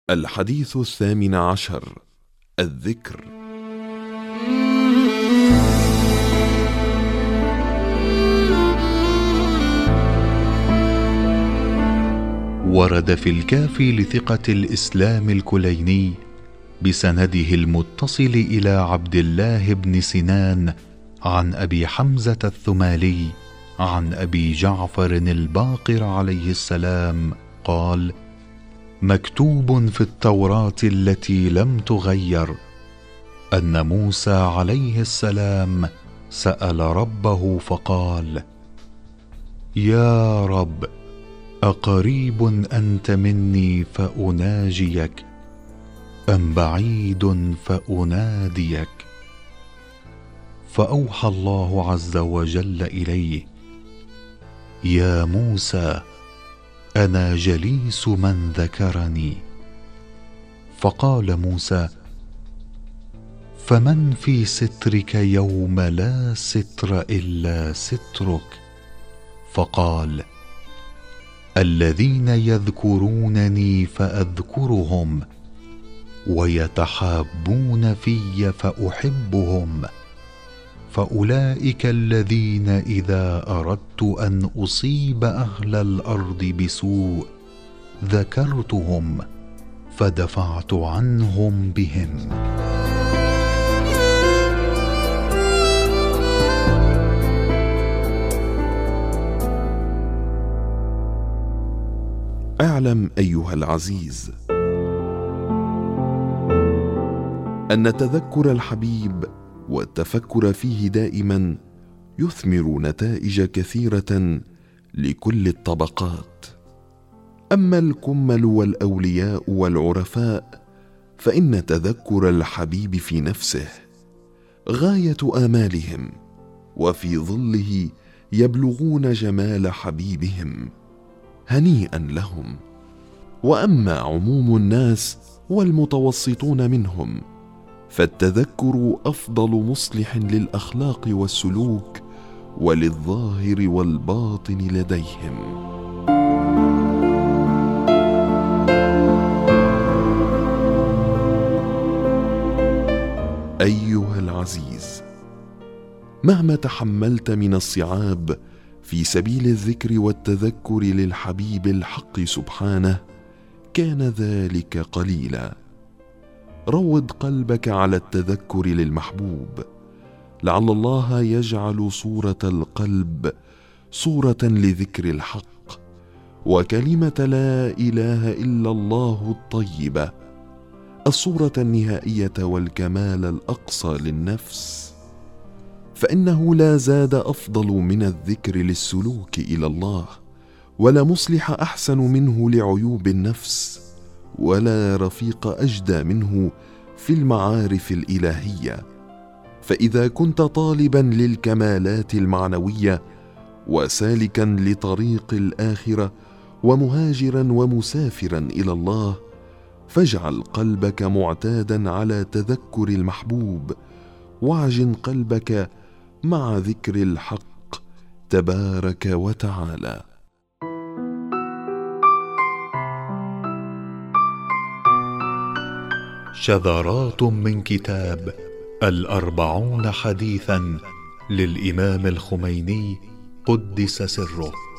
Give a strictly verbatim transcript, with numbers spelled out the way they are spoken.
الحديث الثامن عشر: الذكر. ورد في الكافي لثقة الإسلام الكليني بسنده المتصل إلى عبد الله بن سنان عن أبي حمزة الثمالي عن أبي جعفر الباقر عليه السلام قال: مكتوب في التوراة التي لم تغير أن موسى عليه السلام سأل ربه فقال: يا رب، أقريب أنت مني فأناجيك أم بعيد فأناديك؟ فأوحى الله عز وجل إليه: يا موسى، أنا جليس من ذكرني. فقال موسى: فمن في سترك يوم لا ستر إلا سترك؟ فقال: الذين يذكرونني فأذكرهم ويتحابون في فأحبهم، فأولئك الذين إذا أردت أن أصيب أهل الأرض بسوء ذكرتهم فدفعت عنهم بهم. اعلم أيها العزيز أن تذكر الحبيب والتفكر فيه دائما يثمر نتائج كثيرة لكل الطبقات. أما الكمل والأولياء والعرفاء فإن تذكر الحبيب في نفسه غاية آمالهم، وفي ظله يبلغون جمال حبيبهم، هنيئا لهم. وأما عموم الناس والمتوسطون منهم فالتذكر أفضل مصلح للأخلاق والسلوك وللظاهر والباطن لديهم. أيها العزيز، مهما تحملت من الصعاب في سبيل الذكر والتذكر للحبيب الحق سبحانه كان ذلك قليلا. روض قلبك على التذكر للمحبوب، لعل الله يجعل صورة القلب صورة لذكر الحق وكلمة لا إله إلا الله الطيبة، الصورة النهائية والكمال الأقصى للنفس. فإنه لا زاد أفضل من الذكر للسلوك إلى الله، ولا مصلح أحسن منه لعيوب النفس، ولا رفيق أجدى منه في المعارف الإلهية. فإذا كنت طالبا للكمالات المعنوية وسالكا لطريق الآخرة ومهاجرا ومسافرا إلى الله، فاجعل قلبك معتادا على تذكر المحبوب، واعجن قلبك مع ذكر الحق تبارك وتعالى. شذرات من كتاب الأربعون حديثا للإمام الخميني قدس سره.